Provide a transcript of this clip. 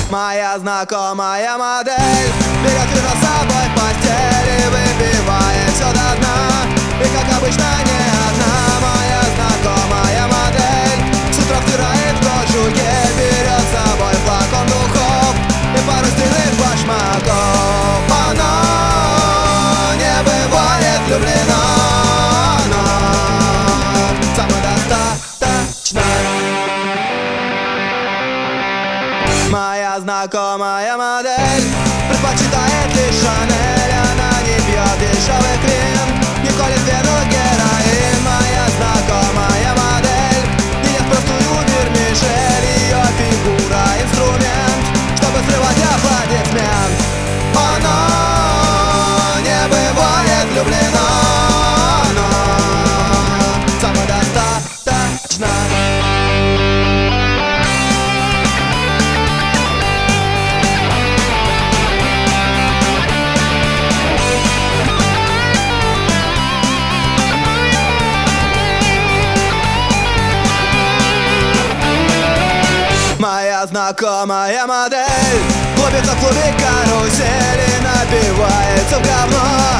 Моя знакомая модель берет вино с собой в постель и выпивает все до дна. И как обычно не одна. Моя знакомая модель с утра втирает в кожуге, берет с собой флакон духов и пару стильных башмаков. Она не бывает влюблена, она самодостаточна. Моя знакомая модель предпочитает лишь Шанель. Она не пьет дешевый крем, не колет вену героин. Моя знакомая модель не ест простую вермишель. Ее фигура инструмент, чтобы срывать аплодисмент. Она не бывает влюблена, она самодостаточна. Моя знакомая модель клубится в клубе карусели, напивается в говно